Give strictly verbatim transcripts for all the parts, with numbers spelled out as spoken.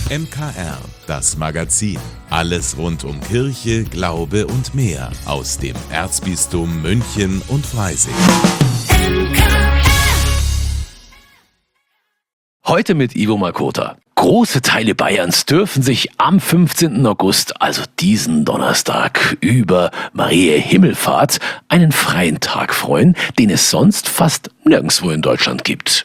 M K R, das Magazin. Alles rund um Kirche, Glaube und mehr aus dem Erzbistum München und Freising. Heute mit Ivo Makota. Große Teile Bayerns dürfen sich am fünfzehnten August, also diesen Donnerstag, über Mariä Himmelfahrt einen freien Tag freuen, den es sonst fast nirgendwo in Deutschland gibt.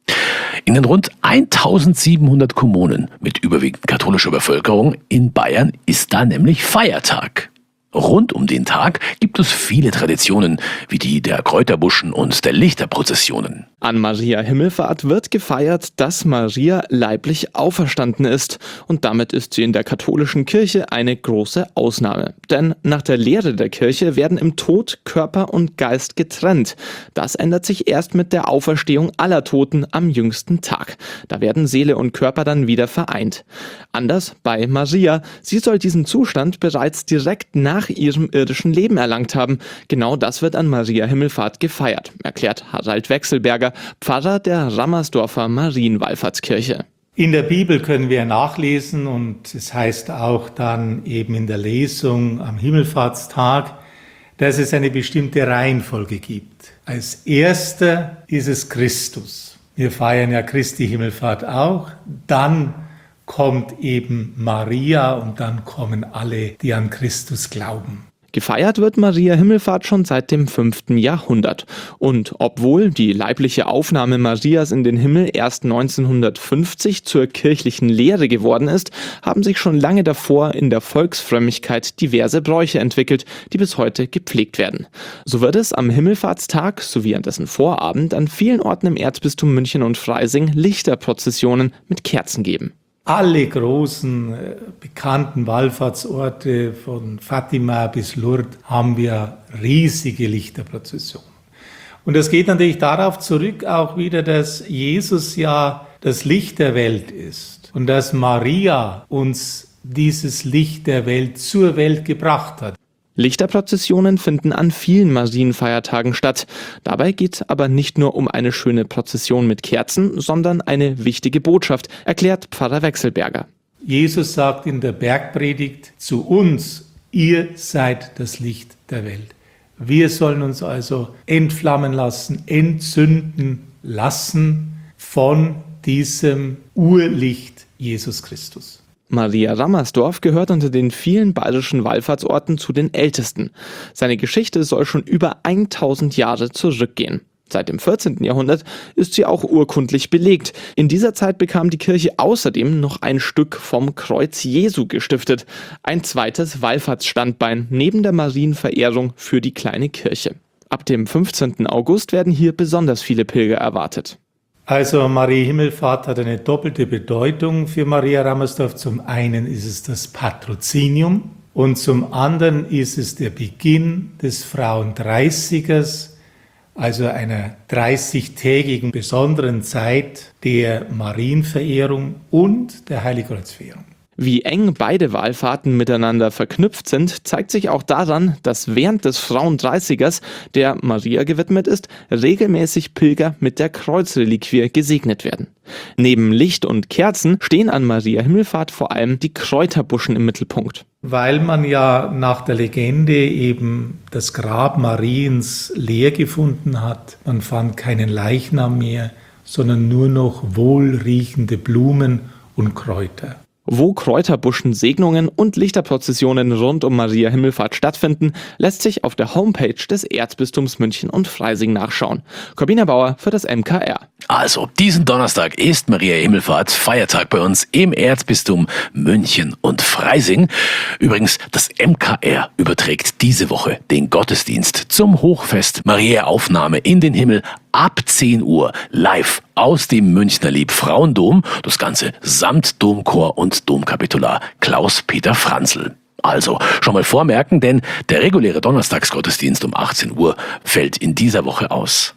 In den rund eintausendsiebenhundert Kommunen mit überwiegend katholischer Bevölkerung in Bayern ist da nämlich Feiertag. Rund um den Tag gibt es viele Traditionen, wie die der Kräuterbuschen und der Lichterprozessionen. An Mariä Himmelfahrt wird gefeiert, dass Maria leiblich auferstanden ist. Und damit ist sie in der katholischen Kirche eine große Ausnahme. Denn nach der Lehre der Kirche werden im Tod Körper und Geist getrennt. Das ändert sich erst mit der Auferstehung aller Toten am jüngsten Tag. Da werden Seele und Körper dann wieder vereint. Anders bei Maria. Sie soll diesen Zustand bereits direkt nach ihrem irdischen Leben erlangt haben. Genau das wird an Mariä Himmelfahrt gefeiert, erklärt Harald Wechselberger, Pfarrer der Rammersdorfer Marienwallfahrtskirche. In der Bibel können wir nachlesen, und es heißt auch dann eben in der Lesung am Himmelfahrtstag, dass es eine bestimmte Reihenfolge gibt. Als erster ist es Christus. Wir feiern ja Christi Himmelfahrt auch. Dann kommt eben Maria und dann kommen alle, die an Christus glauben. Gefeiert wird Mariä Himmelfahrt schon seit dem fünften Jahrhundert. Und obwohl die leibliche Aufnahme Marias in den Himmel erst neunzehnhundertfünfzig zur kirchlichen Lehre geworden ist, haben sich schon lange davor in der Volksfrömmigkeit diverse Bräuche entwickelt, die bis heute gepflegt werden. So wird es am Himmelfahrtstag sowie an dessen Vorabend an vielen Orten im Erzbistum München und Freising Lichterprozessionen mit Kerzen geben. Alle großen äh, bekannten Wallfahrtsorte von Fatima bis Lourdes haben wir riesige Lichterprozessionen. Und das geht natürlich darauf zurück auch wieder, dass Jesus ja das Licht der Welt ist und dass Maria uns dieses Licht der Welt zur Welt gebracht hat. Lichterprozessionen finden an vielen Marienfeiertagen statt. Dabei geht es aber nicht nur um eine schöne Prozession mit Kerzen, sondern eine wichtige Botschaft, erklärt Pfarrer Wechselberger. Jesus sagt in der Bergpredigt zu uns, ihr seid das Licht der Welt. Wir sollen uns also entflammen lassen, entzünden lassen von diesem Urlicht Jesus Christus. Maria Rammersdorf gehört unter den vielen bayerischen Wallfahrtsorten zu den ältesten. Seine Geschichte soll schon über tausend Jahre zurückgehen. Seit dem vierzehnten Jahrhundert ist sie auch urkundlich belegt. In dieser Zeit bekam die Kirche außerdem noch ein Stück vom Kreuz Jesu gestiftet. Ein zweites Wallfahrtsstandbein neben der Marienverehrung für die kleine Kirche. Ab dem fünfzehnten August werden hier besonders viele Pilger erwartet. Also Mariä Himmelfahrt hat eine doppelte Bedeutung für Maria Rammersdorf. Zum einen ist es das Patrozinium und zum anderen ist es der Beginn des Frauendreißigers, also einer dreißigtägigen besonderen Zeit der Marienverehrung und der Heiligkreuzverehrung. Wie eng beide Wallfahrten miteinander verknüpft sind, zeigt sich auch daran, dass während des Frauendreißigers, der Maria gewidmet ist, regelmäßig Pilger mit der Kreuzreliquie gesegnet werden. Neben Licht und Kerzen stehen an Mariä Himmelfahrt vor allem die Kräuterbuschen im Mittelpunkt. Weil man ja nach der Legende eben das Grab Mariens leer gefunden hat. Man fand keinen Leichnam mehr, sondern nur noch wohlriechende Blumen und Kräuter. Wo Kräuterbuschen, Segnungen und Lichterprozessionen rund um Mariä Himmelfahrt stattfinden, lässt sich auf der Homepage des Erzbistums München und Freising nachschauen. Corbina Bauer für das M K R. Also, diesen Donnerstag ist Mariä Himmelfahrt Feiertag bei uns im Erzbistum München und Freising. Übrigens, das M K R überträgt diese Woche den Gottesdienst zum Hochfest Mariä Aufnahme in den Himmel ab zehn Uhr live aus dem Münchner Liebfrauendom. Das Ganze samt Domchor und Domkapitular Klaus-Peter Franzl. Also schon mal vormerken, denn der reguläre Donnerstagsgottesdienst um achtzehn Uhr fällt in dieser Woche aus.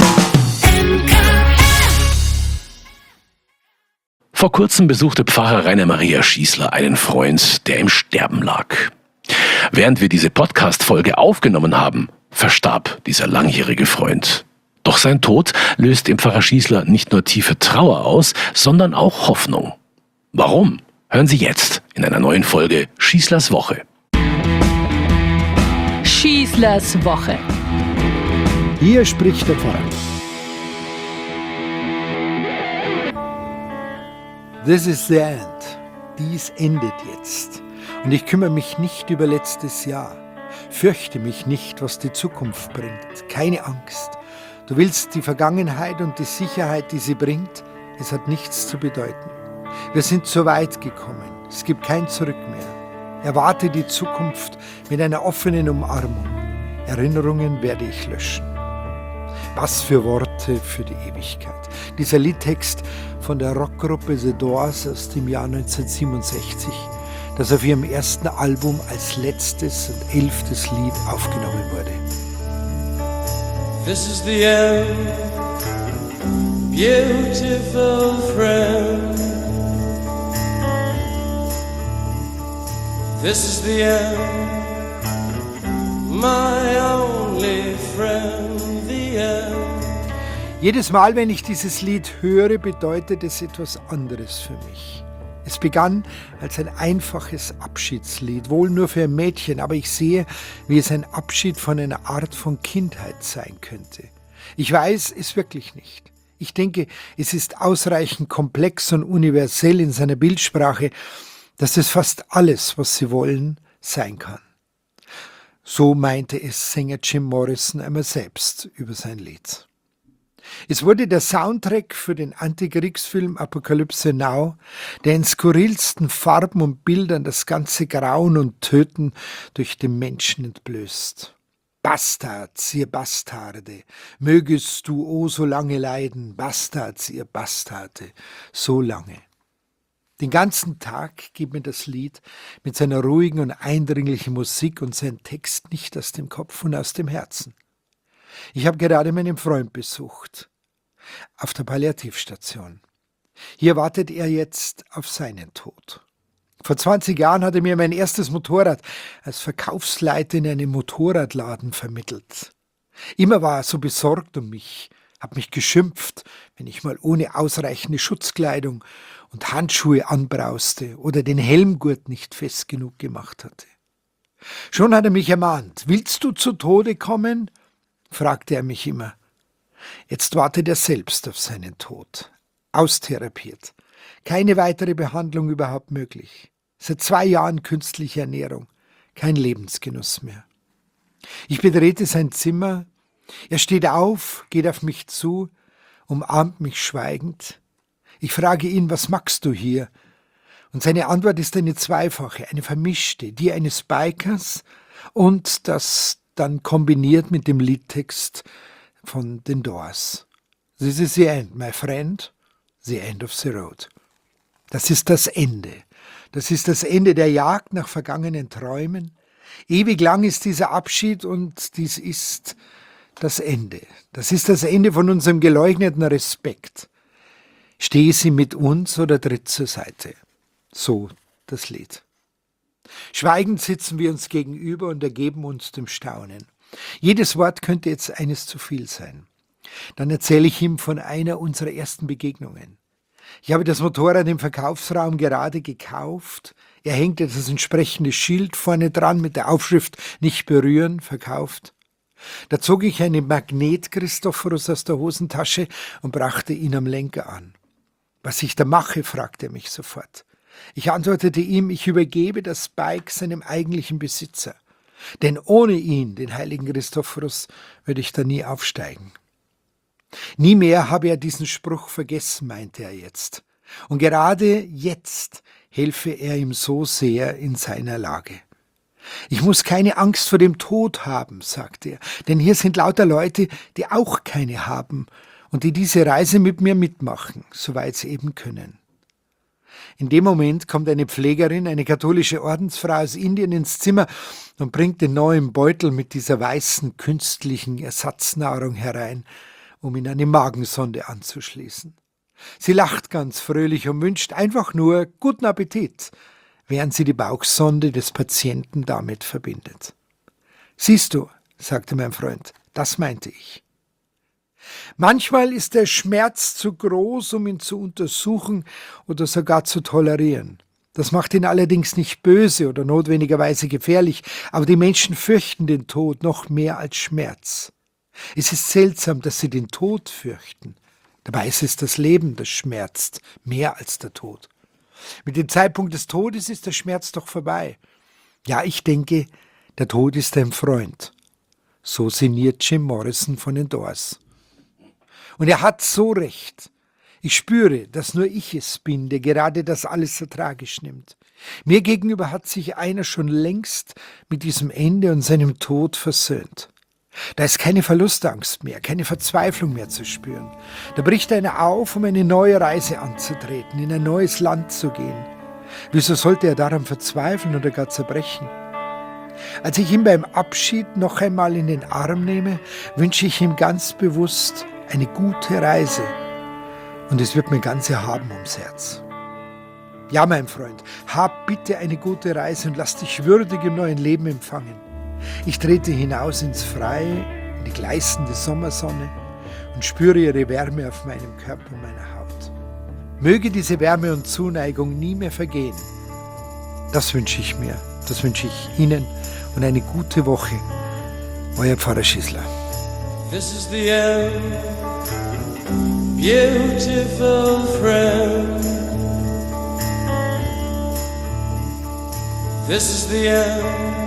Vor kurzem besuchte Pfarrer Rainer Maria Schießler einen Freund, der im Sterben lag. Während wir diese Podcast-Folge aufgenommen haben, verstarb dieser langjährige Freund. Doch sein Tod löst im Pfarrer Schießler nicht nur tiefe Trauer aus, sondern auch Hoffnung. Warum? hören Sie jetzt in einer neuen Folge Schießlers Woche. Schießlers Woche. Hier spricht der Pfarrer. This is the end. Dies endet jetzt. Und ich kümmere mich nicht über letztes Jahr. Fürchte mich nicht, was die Zukunft bringt. Keine Angst. Du willst die Vergangenheit und die Sicherheit, die sie bringt. Es hat nichts zu bedeuten. Wir sind so weit gekommen. Es gibt kein Zurück mehr. Erwarte die Zukunft mit einer offenen Umarmung. Erinnerungen werde ich löschen. Was für Worte für die Ewigkeit. Dieser Liedtext von der Rockgruppe The Doors aus dem Jahr neunzehnhundertsiebenundsechzig, das auf ihrem ersten Album als letztes und elftes Lied aufgenommen wurde. This is the end, beautiful friend. This is the end, my only friend, the end. Jedes Mal, wenn ich dieses Lied höre, bedeutet es etwas anderes für mich. Es begann als ein einfaches Abschiedslied, wohl nur für ein Mädchen, aber ich sehe, wie es ein Abschied von einer Art von Kindheit sein könnte. Ich weiß es wirklich nicht. Ich denke, es ist ausreichend komplex und universell in seiner Bildsprache, dass es fast alles, was sie wollen, sein kann. So meinte es Sänger Jim Morrison einmal selbst über sein Lied. Es wurde der Soundtrack für den Antikriegsfilm Apocalypse Now, der in skurrilsten Farben und Bildern das ganze Grauen und Töten durch den Menschen entblößt. Bastards, ihr Bastarde, mögest du o so lange leiden, Bastards, ihr Bastarde, so lange. Den ganzen Tag geht mir das Lied mit seiner ruhigen und eindringlichen Musik und seinem Text nicht aus dem Kopf und aus dem Herzen. Ich habe gerade meinen Freund besucht, auf der Palliativstation. Hier wartet er jetzt auf seinen Tod. Vor zwanzig Jahren hat er mir mein erstes Motorrad als Verkaufsleiter in einem Motorradladen vermittelt. Immer war er so besorgt um mich, hat mich geschimpft, wenn ich mal ohne ausreichende Schutzkleidung und Handschuhe anbrauste oder den Helmgurt nicht fest genug gemacht hatte. Schon hat er mich ermahnt, willst du zu Tode kommen? Fragte er mich immer. Jetzt wartet er selbst auf seinen Tod. Austherapiert. Keine weitere Behandlung überhaupt möglich. Seit zwei Jahren künstliche Ernährung. Kein Lebensgenuss mehr. Ich betrete sein Zimmer. Er steht auf, geht auf mich zu, umarmt mich schweigend. Ich frage ihn, was machst du hier? Und seine Antwort ist eine zweifache, eine vermischte, die eines Bikers und das dann kombiniert mit dem Liedtext von den Doors. This is the end, my friend, the end of the road. Das ist das Ende. Das ist das Ende der Jagd nach vergangenen Träumen. Ewig lang ist dieser Abschied und dies ist das Ende. Das ist das Ende von unserem geleugneten Respekt. Stehe sie mit uns oder tritt zur Seite. So das Lied. Schweigend sitzen wir uns gegenüber und ergeben uns dem Staunen. Jedes Wort könnte jetzt eines zu viel sein. Dann erzähle ich ihm von einer unserer ersten Begegnungen. Ich habe das Motorrad im Verkaufsraum gerade gekauft. Er hängte das entsprechende Schild vorne dran mit der Aufschrift »Nicht berühren«, verkauft. Da zog ich einen Magnet-Christophorus aus der Hosentasche und brachte ihn am Lenker an. »Was ich da mache?« fragte er mich sofort. Ich antwortete ihm, ich übergebe das Bike seinem eigentlichen Besitzer. Denn ohne ihn, den heiligen Christophorus, würde ich da nie aufsteigen. Nie mehr habe er diesen Spruch vergessen, meinte er jetzt. Und gerade jetzt helfe er ihm so sehr in seiner Lage. Ich muss keine Angst vor dem Tod haben, sagte er, denn hier sind lauter Leute, die auch keine haben und die diese Reise mit mir mitmachen, soweit sie eben können. In dem Moment kommt eine Pflegerin, eine katholische Ordensfrau aus Indien ins Zimmer und bringt den neuen Beutel mit dieser weißen, künstlichen Ersatznahrung herein, um ihn an die Magensonde anzuschließen. Sie lacht ganz fröhlich und wünscht einfach nur guten Appetit, während sie die Bauchsonde des Patienten damit verbindet. »Siehst du«, sagte mein Freund, »das meinte ich.« Manchmal ist der Schmerz zu groß, um ihn zu untersuchen oder sogar zu tolerieren. Das macht ihn allerdings nicht böse oder notwendigerweise gefährlich, aber die Menschen fürchten den Tod noch mehr als Schmerz. Es ist seltsam, dass sie den Tod fürchten. Dabei ist es das Leben, das schmerzt, mehr als der Tod. Mit dem Zeitpunkt des Todes ist der Schmerz doch vorbei. Ja, ich denke, der Tod ist ein Freund. So sinniert Jim Morrison von den Doors. Und er hat so recht. Ich spüre, dass nur ich es bin, der gerade das alles so tragisch nimmt. Mir gegenüber hat sich einer schon längst mit diesem Ende und seinem Tod versöhnt. Da ist keine Verlustangst mehr, keine Verzweiflung mehr zu spüren. Da bricht einer auf, um eine neue Reise anzutreten, in ein neues Land zu gehen. Wieso sollte er daran verzweifeln oder gar zerbrechen? Als ich ihn beim Abschied noch einmal in den Arm nehme, wünsche ich ihm ganz bewusst eine gute Reise. Und es wird mir ganz erhaben ums Herz. Ja, mein Freund, hab bitte eine gute Reise und lass dich würdig im neuen Leben empfangen. Ich trete hinaus ins Freie, in die gleißende Sommersonne und spüre ihre Wärme auf meinem Körper und meiner Haut. Möge diese Wärme und Zuneigung nie mehr vergehen. Das wünsche ich mir, das wünsche ich Ihnen und eine gute Woche. Euer Pfarrer Schießler. This is the end, beautiful friend. This is the end,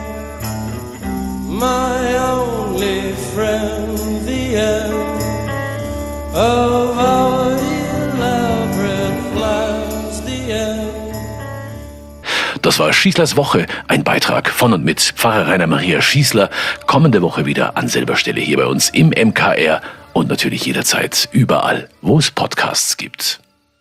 my only friend, the end of our elaborate plans, the end. Das war Schießlers Woche, ein Beitrag von und mit Pfarrer Rainer Maria Schießler. Kommende Woche wieder an selber Stelle hier bei uns im M K R und natürlich jederzeit überall, wo es Podcasts gibt.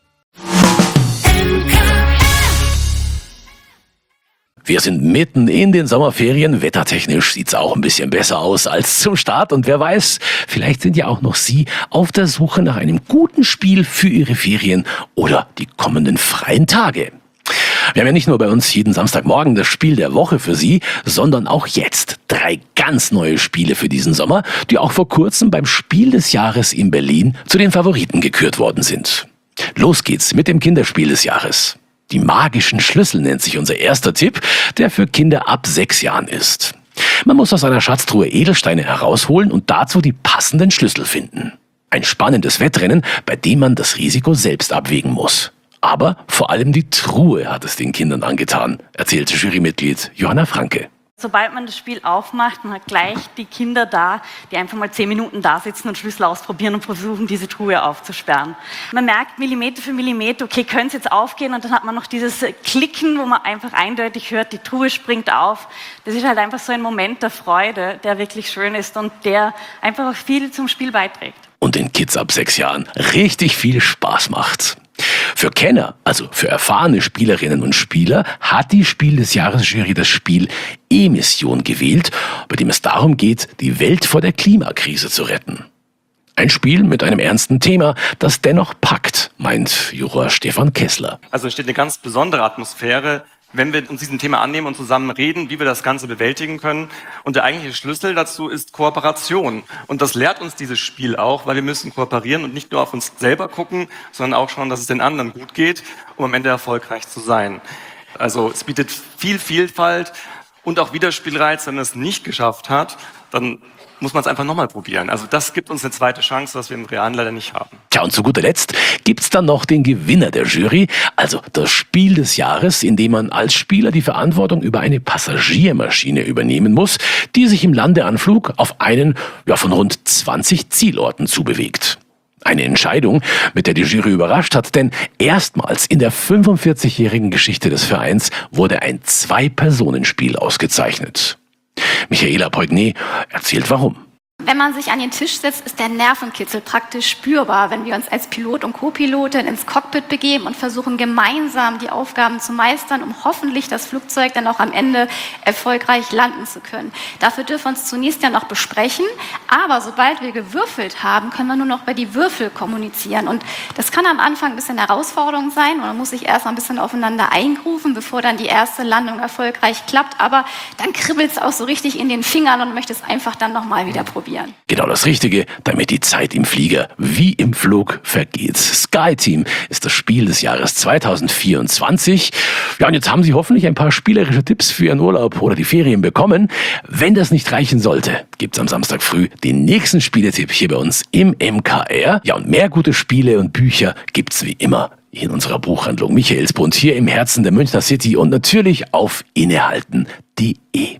Wir sind mitten in den Sommerferien. Wettertechnisch sieht's auch ein bisschen besser aus als zum Start. Und wer weiß, vielleicht sind ja auch noch Sie auf der Suche nach einem guten Spiel für Ihre Ferien oder die kommenden freien Tage. Wir haben ja nicht nur bei uns jeden Samstagmorgen das Spiel der Woche für Sie, sondern auch jetzt drei ganz neue Spiele für diesen Sommer, die auch vor kurzem beim Spiel des Jahres in Berlin zu den Favoriten gekürt worden sind. Los geht's mit dem Kinderspiel des Jahres. Die magischen Schlüssel nennt sich unser erster Tipp, der für Kinder ab sechs Jahren ist. Man muss aus einer Schatztruhe Edelsteine herausholen und dazu die passenden Schlüssel finden. Ein spannendes Wettrennen, bei dem man das Risiko selbst abwägen muss. Aber vor allem die Truhe hat es den Kindern angetan, erzählte Jurymitglied Johanna Franke. Sobald man das Spiel aufmacht, man hat gleich die Kinder da, die einfach mal zehn Minuten da sitzen und Schlüssel ausprobieren und versuchen, diese Truhe aufzusperren. Man merkt Millimeter für Millimeter, okay, könnte es jetzt aufgehen? Und dann hat man noch dieses Klicken, wo man einfach eindeutig hört, die Truhe springt auf. Das ist halt einfach so ein Moment der Freude, der wirklich schön ist und der einfach auch viel zum Spiel beiträgt. Und den Kids ab sechs Jahren richtig viel Spaß macht. Für Kenner, also für erfahrene Spielerinnen und Spieler, hat die Spiel des Jahres-Jury das Spiel E-Mission gewählt, bei dem es darum geht, die Welt vor der Klimakrise zu retten. Ein Spiel mit einem ernsten Thema, das dennoch packt, meint Juror Stefan Kessler. Also es steht eine ganz besondere Atmosphäre, wenn wir uns diesem Thema annehmen und zusammen reden, wie wir das Ganze bewältigen können. Und der eigentliche Schlüssel dazu ist Kooperation. Und das lehrt uns dieses Spiel auch, weil wir müssen kooperieren und nicht nur auf uns selber gucken, sondern auch schauen, dass es den anderen gut geht, um am Ende erfolgreich zu sein. Also es bietet viel Vielfalt und auch Wiederspielreiz. Wenn man es nicht geschafft hat, dann muss man es einfach nochmal probieren. Also das gibt uns eine zweite Chance, was wir im Realen leider nicht haben. Tja, und zu guter Letzt gibt's dann noch den Gewinner der Jury, also das Spiel des Jahres, in dem man als Spieler die Verantwortung über eine Passagiermaschine übernehmen muss, die sich im Landeanflug auf einen ja, von rund zwanzig Zielorten zubewegt. Eine Entscheidung, mit der die Jury überrascht hat, denn erstmals in der fünfundvierzigjährigen Geschichte des Vereins wurde ein Zwei-Personen-Spiel ausgezeichnet. Michaela Poignet erzählt warum. Wenn man sich an den Tisch setzt, ist der Nervenkitzel praktisch spürbar, wenn wir uns als Pilot und Co-Pilotin ins Cockpit begeben und versuchen gemeinsam die Aufgaben zu meistern, um hoffentlich das Flugzeug dann auch am Ende erfolgreich landen zu können. Dafür dürfen wir uns zunächst ja noch besprechen, aber sobald wir gewürfelt haben, können wir nur noch bei die Würfel kommunizieren. Und das kann am Anfang ein bisschen Herausforderung sein und man muss sich erst mal ein bisschen aufeinander eingrufen, bevor dann die erste Landung erfolgreich klappt. Aber dann kribbelt es auch so richtig in den Fingern und möchte es einfach dann nochmal wieder probieren. ausprobieren. Genau das Richtige, damit die Zeit im Flieger wie im Flug vergeht. SkyTeam ist das Spiel des Jahres zweitausendvierundzwanzig. Ja, und jetzt haben Sie hoffentlich ein paar spielerische Tipps für Ihren Urlaub oder die Ferien bekommen. Wenn das nicht reichen sollte, gibt's am Samstag früh den nächsten Spieletipp hier bei uns im M K R. Ja, und mehr gute Spiele und Bücher gibt's wie immer in unserer Buchhandlung Michaelsbund hier im Herzen der Münchner City und natürlich auf innehalten punkt de.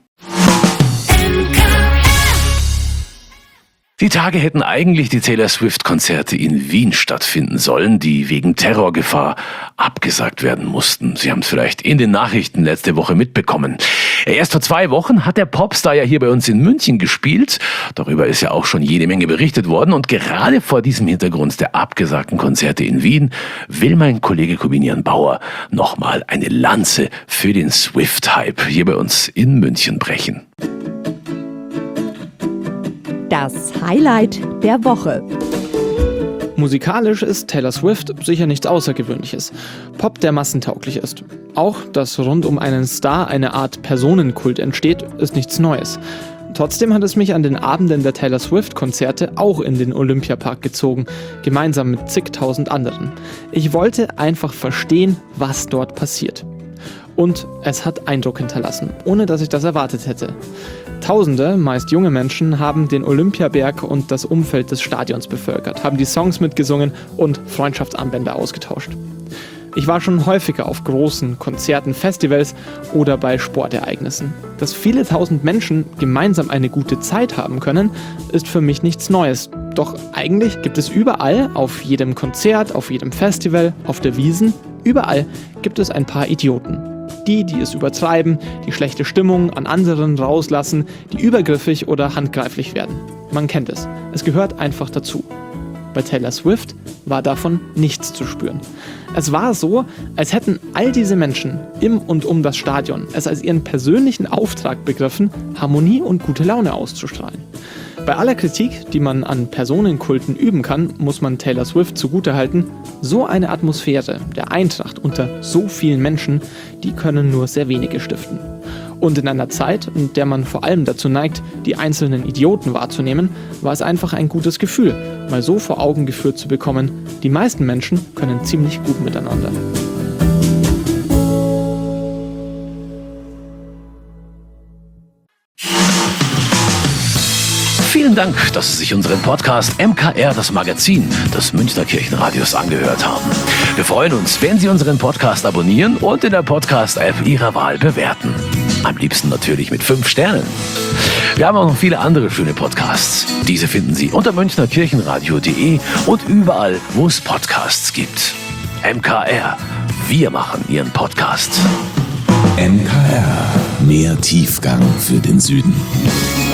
Die Tage hätten eigentlich die Taylor Swift-Konzerte in Wien stattfinden sollen, die wegen Terrorgefahr abgesagt werden mussten. Sie haben es vielleicht in den Nachrichten letzte Woche mitbekommen. Erst vor zwei Wochen hat der Popstar ja hier bei uns in München gespielt. Darüber ist ja auch schon jede Menge berichtet worden. Und gerade vor diesem Hintergrund der abgesagten Konzerte in Wien will mein Kollege Corbinian Bauer nochmal eine Lanze für den Swift-Hype hier bei uns in München brechen. Das Highlight der Woche. Musikalisch ist Taylor Swift sicher nichts Außergewöhnliches. Pop, der massentauglich ist. Auch, dass rund um einen Star eine Art Personenkult entsteht, ist nichts Neues. Trotzdem hat es mich an den Abenden der Taylor Swift-Konzerte auch in den Olympiapark gezogen, gemeinsam mit zigtausend anderen. Ich wollte einfach verstehen, was dort passiert. Und es hat Eindruck hinterlassen, ohne dass ich das erwartet hätte. Tausende, meist junge Menschen, haben den Olympiaberg und das Umfeld des Stadions bevölkert, haben die Songs mitgesungen und Freundschaftsarmbänder ausgetauscht. Ich war schon häufiger auf großen Konzerten, Festivals oder bei Sportereignissen. Dass viele tausend Menschen gemeinsam eine gute Zeit haben können, ist für mich nichts Neues. Doch eigentlich gibt es überall, auf jedem Konzert, auf jedem Festival, auf der Wiesn, überall gibt es ein paar Idioten. Die, die es übertreiben, die schlechte Stimmung an anderen rauslassen, die übergriffig oder handgreiflich werden. Man kennt es. Es gehört einfach dazu. Bei Taylor Swift war davon nichts zu spüren. Es war so, als hätten all diese Menschen im und um das Stadion es als ihren persönlichen Auftrag begriffen, Harmonie und gute Laune auszustrahlen. Bei aller Kritik, die man an Personenkulten üben kann, muss man Taylor Swift zugutehalten, so eine Atmosphäre der Eintracht unter so vielen Menschen, die können nur sehr wenige stiften. Und in einer Zeit, in der man vor allem dazu neigt, die einzelnen Idioten wahrzunehmen, war es einfach ein gutes Gefühl, mal so vor Augen geführt zu bekommen, die meisten Menschen können ziemlich gut miteinander. Vielen Dank, dass Sie sich unseren Podcast M K R, das Magazin des Münchner Kirchenradios, angehört haben. Wir freuen uns, wenn Sie unseren Podcast abonnieren und in der Podcast-App Ihrer Wahl bewerten. Am liebsten natürlich mit fünf Sternen. Wir haben auch noch viele andere schöne Podcasts. Diese finden Sie unter münchner kirchenradio punkt de und überall, wo es Podcasts gibt. M K R, wir machen Ihren Podcast. M K R, mehr Tiefgang für den Süden.